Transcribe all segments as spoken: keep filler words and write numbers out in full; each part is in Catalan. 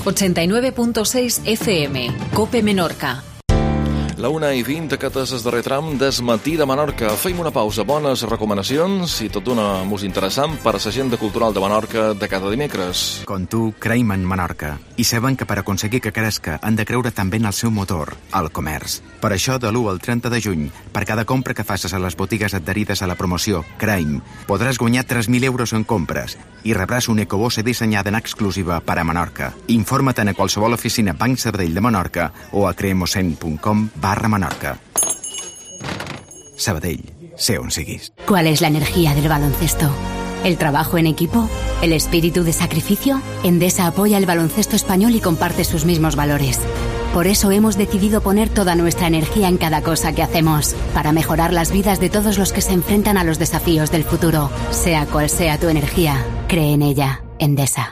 ochenta y nueve punto seis F M, COPE Menorca. La una i vint, aquest és el darrer tram del matí de Menorca. Feim una pausa, bones recomanacions i tot una música interessant per a l'agenda cultural de Menorca de cada dimecres. Com tu, creiem en Menorca i saben que per aconseguir que crezca han de creure també en el seu motor, el comerç. Per això, de l'u al trenta de juny, per cada compra que facis a les botigues adherides a la promoció Creim, podràs guanyar tres mil euros en compres i rebràs un ecobosse dissenyada en exclusiva per a Menorca. Informa't a qualsevol oficina Banc Sabadell de Menorca o a creemocent punt com barra Menorca. Sabadell, sé on siguis. ¿Cuál es la energía del baloncesto? ¿El trabajo en equipo? ¿El espíritu de sacrificio? Endesa apoya el baloncesto español y comparte sus mismos valores. Por eso hemos decidido poner toda nuestra energía en cada cosa que hacemos, para mejorar las vidas de todos los que se enfrentan a los desafíos del futuro. Sea cual sea tu energía, cree en ella. Endesa.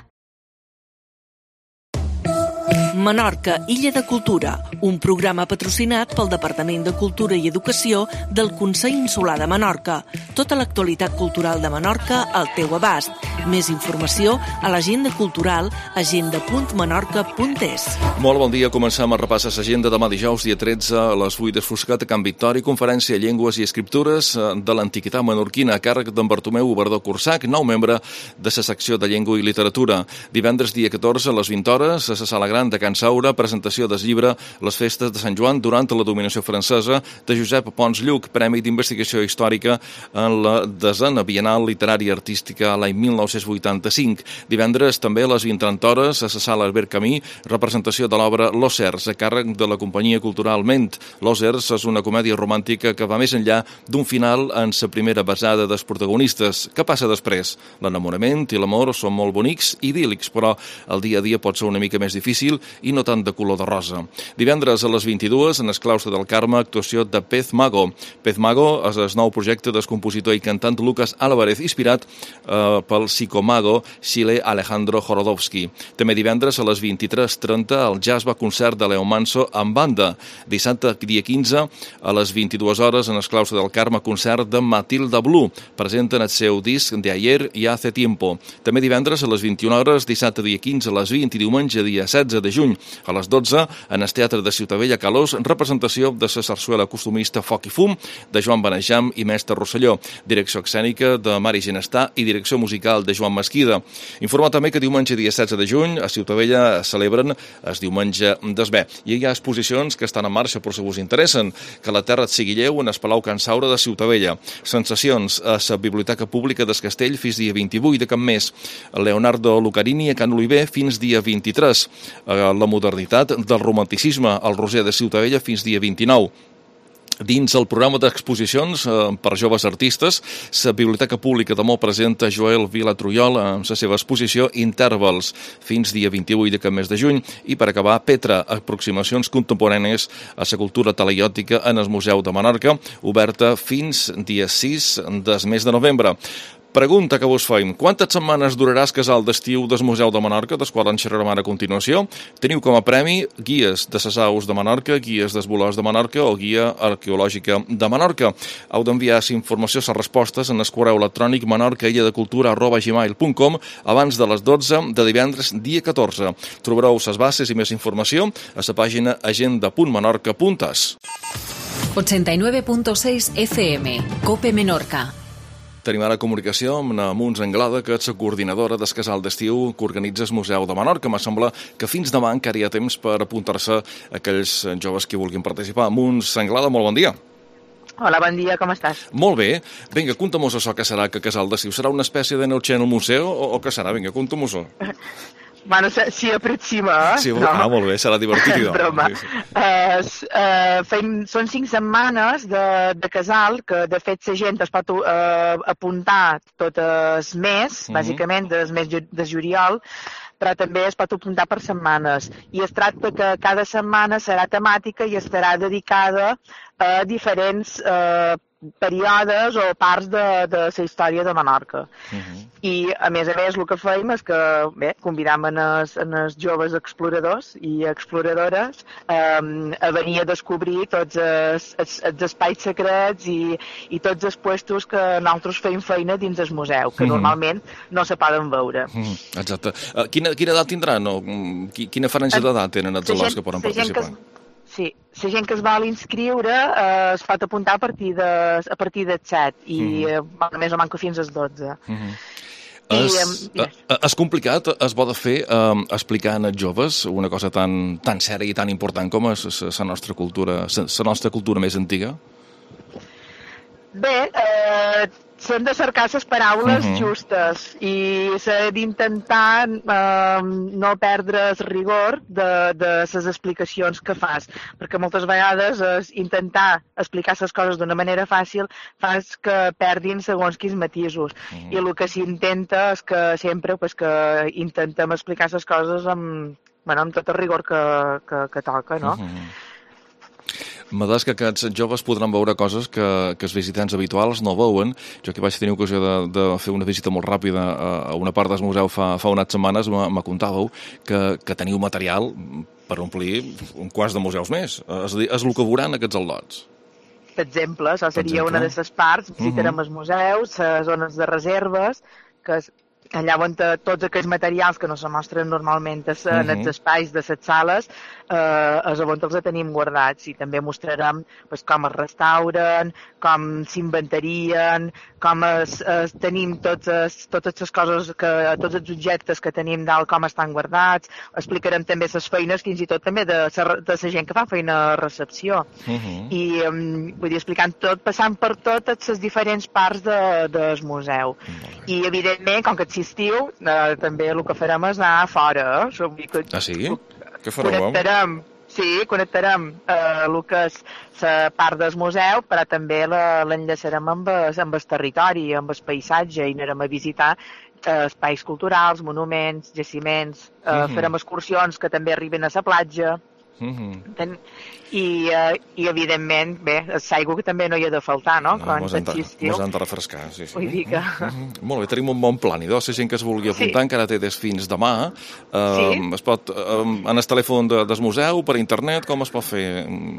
Menorca, Illa de Cultura, un programa patrocinat pel Departament de Cultura i Educació del Consell Insular de Menorca. Tota l'actualitat cultural de Menorca al teu abast. Més informació a l'agenda cultural agenda punt menorca punt es. Molt bon dia, comencem a repassar l'agenda demà dijous, dia tretze, a les vuit d'Esfoscat a Can Victòria, conferència Llengües i Escriptures de l'Antiquitat Menorquina a càrrec d'en Bartomeu Obrador Cursac, nou membre de la secció de Llengua i Literatura. Divendres, dia catorze, a les vint hores, a la Sala Gran de Can Saura, presentació del llibre Les festes de Sant Joan durant la dominació francesa de Josep Pons Lluc, Premi d'Investigació Històrica en la desena Bienal Literària Artística l'any mil nou-cents vuitanta-cinc. Divendres, també a les vint trenta hores, a la Sala Albert Camí, representació de l'obra L'Ossers, a càrrec de la companyia cultural Ment. L'Ossers és una comèdia romàntica que va més enllà d'un final en la primera besada dels protagonistes. Què passa després? L'enamorament i l'amor són molt bonics i idíl·lics, però el dia a dia pot ser una mica més difícil i no tant de color de rosa. Divendres a les vint-i-dues, en el Claustre del Carme, actuació de Pez Mago. Pez Mago és el nou projecte del compositor i cantant Lucas Álvarez, inspirat eh, pel psicomago xilè Alejandro Jorodowski. També divendres a les vint-i-tres trenta, el Jazz va concert de Leo Manso amb banda. Dissabte, dia quinze, a les vint-i-dues hores, en el Claustre del Carme, concert de Matilda Blue. Presenten el seu disc de Ayer y Hace Tiempo. També divendres a les vint-i-una hores, dissabte, dia quinze, a les vint i diumenge, dia setze de juny, a les dotze, en el Teatre de Ciutadella Calós, representació de la sarsuela costumista Foc i Fum, de Joan Benejam i Mestre Rosselló, direcció escènica de Mari Genestà i direcció musical de Joan Mesquida. Informa també que diumenge, dia setze de juny, a Ciutadella celebren el diumenge d'Esbé. I hi ha exposicions que estan en marxa per si us interessen, que la terra et sigui lleu en el Palau Can Saura de Ciutadella. Sensacions a la Biblioteca Pública del Castell fins dia vint-i-vuit de Can Més. Leonardo Lucarini a Can Oliver fins dia vint-i-tres. La modernitat del romanticisme al Roser de Ciutadella fins dia vint-i-nou. Dins el programa d'exposicions eh, per joves artistes, la Biblioteca Pública de Mó presenta Joel Vilatruyol amb la seva exposició Intervals fins dia vint-i-vuit de mes de juny i, per acabar, Petra, aproximacions contemporànies a la cultura talaiòtica en el Museu de Menorca, oberta fins dia sis del mes de novembre. Pregunta que vos feim. Quantes setmanes durarà el casal d'estiu del Museu de Menorca, del qual en xerrarem ara a continuació? Teniu com a premi guies de les aus de Menorca, guies dels volors de Menorca o guia arqueològica de Menorca. Heu d'enviar la informació, les respostes, en el correu electrònic menorcailla-de-cultura arroba gmail punt com abans de les dotze de divendres, dia catorze. Trobareu les bases i més informació a la pàgina agenda punt menorca punt es. ochenta y nueve punto seis F M, COPE Menorca. Tenim ara comunicació amb la Muns Anglada, que és la coordinadora del casal d'estiu que organitza el Museu de Menorca. M'ha sembla que fins demà encara hi ha temps per apuntar-se aquells joves que vulguin participar. Muns Anglada, molt bon dia. Hola, bon dia, com estàs? Molt bé. Vinga, conta'm-nos això que serà que casal d'estiu. Serà una espècie de Neutxer en el museu o, o què serà? Vinga, conta'm-nos-ho. Bueno, s'hi aproxima, eh? Sí, no? Ah, molt bé, serà divertit. Broma. Sí, sí. Uh, uh, feim, són cinc setmanes de, de casal, que de fet la gent es pot uh, apuntar tot el mes, uh-huh. bàsicament, del mes de juliol, però també es pot apuntar per setmanes. I es tracta que cada setmana serà temàtica i estarà dedicada a diferents eh, períodes o parts de, de la història de Menorca. Uh-huh. I, a més a més, el que fèiem és que bé, convidàvem els, els joves exploradors i exploradores um, a venir a descobrir tots els, els, els espais secrets i, i tots els puestos que nosaltres feim feina dins el museu, que uh-huh. normalment no se poden veure. Uh-huh. Exacte. Uh, quina, quina edat tindran? No? Quina franja d'edat tenen els alumnes que poden participar? Sí, la gent que es vol inscriure eh, es pot apuntar a partir de, a partir del set i mm. eh, més o manco fins als dotze. Mm-hmm. I, és, eh, és complicat, es pot fer eh, explicant als joves una cosa tan, tan sèria i tan important com és la nostra cultura, la nostra cultura més antiga? Bé, eh, s'han de cercar les paraules uh-huh. justes i s'ha d'intentar eh, no perdre el rigor de, de les explicacions que fas, perquè moltes vegades és intentar explicar les coses d'una manera fàcil fas que perdin segons quins matisos. Uh-huh. I el que s'intenta és que sempre pues, que intentem explicar les coses amb, bueno, amb tot el rigor que, que, que toca, no? Uh-huh. M'adés que aquests joves podran veure coses que, que els visitants habituals no veuen. Jo que vaig tenir ocasió de, de fer una visita molt ràpida a una part del museu fa, fa unes setmanes, me contàveu que, que teniu material per omplir un quart de museus més. És, és el que veuran aquests al·lots. Per exemple, això seria exemple? Una de les parts. Visitarem uh-huh. els museus, les zones de reserves, que és allà on tots aquells materials que no se mostren normalment en uh-huh. els espais de les sales eh, és on els tenim guardats i també mostrarem pues, com es restauren, com s'inventarien, com es, es, tenim totes, totes les coses, que, tots els objectes que tenim dalt, com estan guardats, explicarem també les feines, fins i tot també de, de la gent que fa feina a recepció. Uh-huh. I um, vull dir, explicant tot, passant per totes les diferents parts de, del museu. Uh-huh. I evidentment, com que estiu, eh, també el que farem és anar a fora. Eh? Que, ah, sí? Què fareu? Connectarem, sí, connectarem eh, el que és la part del museu, però també l'enllaçarem amb, amb el territori, amb el paisatge, i anirem a visitar eh, espais culturals, monuments, jaciments, eh, mm-hmm. farem excursions que també arriben a la platja. Mm-hmm. I, uh, i evidentment bé, l'aigua que també no hi ha de faltar, no? no mos han de refrescar, sí, sí. Vull dir que... Mm-hmm. Molt bé, tenim un bon plan i la gent que es vulgui apuntar sí. encara té des fins demà. Uh, sí. Es pot uh, en el telèfon de, del museu, per internet, com es pot fer?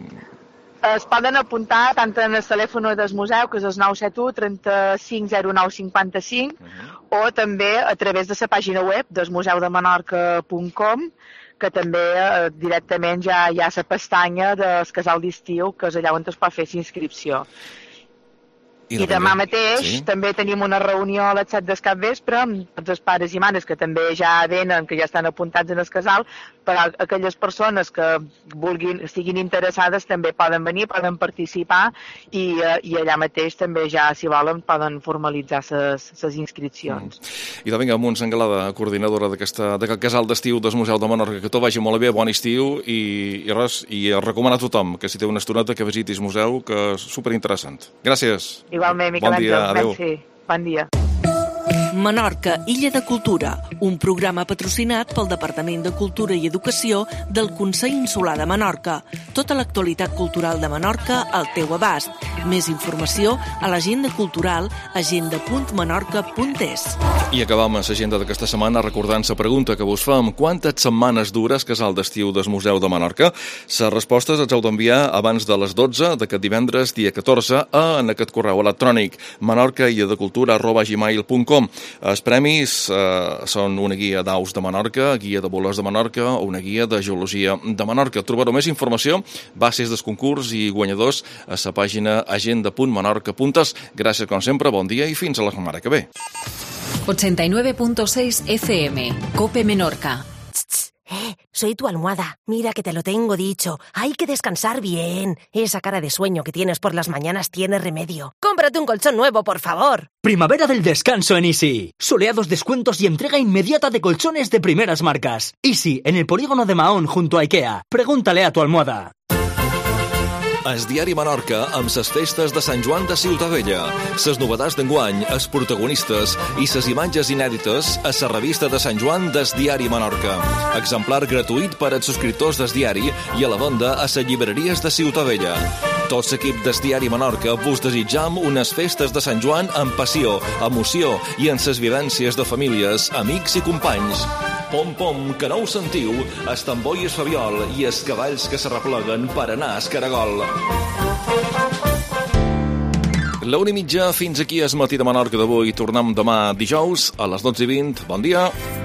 Es poden apuntar tant en el telèfon del museu, que és el nou set u trenta-cinc zero nou cinquanta-cinc, uh-huh. o també a través de la pàgina web del museu de menorca punt com, que també eh, directament ja hi ha la pestanya del casal d'estiu, que és allà on es pot fer l'inscripció. I, I demà mateix sí. també tenim una reunió a les set del capvespre amb tots els pares i mares que també ja venen, que ja estan apuntats en el casal, però aquelles persones que vulguin, estiguin interessades també poden venir, poden participar i, i allà mateix també ja, si volen, poden formalitzar les inscripcions. Mm. I de vinga, Montse Anglada, coordinadora d'aquest casal d'estiu del Museu de Menorca, que tot vagi molt bé, bon estiu i, i res, i recomano a tothom que si té una estoneta que visitis el museu, que és superinteressant. Gràcies. Igualment, Miquel bon dia, adéu. Bon dia. Menorca, Illa de Cultura, un programa patrocinat pel Departament de Cultura i Educació del Consell Insular de Menorca. Tota l'actualitat cultural de Menorca al teu abast. Més informació a l'agenda cultural agenda punt menorca punt es. I acabam amb l'agenda d'aquesta setmana recordant la pregunta que vos fem: quantes setmanes dura el casal d'estiu del Museu de Menorca? Les respostes els heu d'enviar abans de les dotze d'aquest divendres, dia catorze, a, en aquest correu electrònic menorca-illadecultura arroba gmail punt com. Els premis eh, són una guia d'aus de Menorca, guia de bolers de Menorca o una guia de geologia de Menorca. Trobareu més informació, bases del concurs i guanyadors a la pàgina agenda punt menorca punt es. Gràcies, com sempre, bon dia i fins a la setmana que ve. ochenta y nueve punto seis F M, Cope Menorca. Eh, soy tu almohada. Mira que te lo tengo dicho. Hay que descansar bien. Esa cara de sueño que tienes por las mañanas tiene remedio. Cómprate un colchón nuevo, por favor. Primavera del descanso en Easy. Soleados descuentos y entrega inmediata de colchones de primeras marcas. Easy, en el polígono de Mahón, junto a Ikea. Pregúntale a tu almohada. El diari Menorca amb les festes de Sant Joan de Ciutadella, les novetats d'enguany, els protagonistes i les imatges inèdites a la revista de Sant Joan del diari Menorca. Exemplar gratuït per als subscriptors del diari i a la venda a les llibreries de Ciutadella. Tots l'equip del Diari Menorca vos desitjam unes festes de Sant Joan amb passió, emoció i en ses vivències de famílies, amics i companys. Pom, pom, que no ho sentiu, es tambor i es fabiol i els cavalls que se repleguen per anar a Escaragol. La una i mitja, fins aquí és Matí de Menorca d'avui. Tornem demà dijous a les dotze i vint. Bon dia.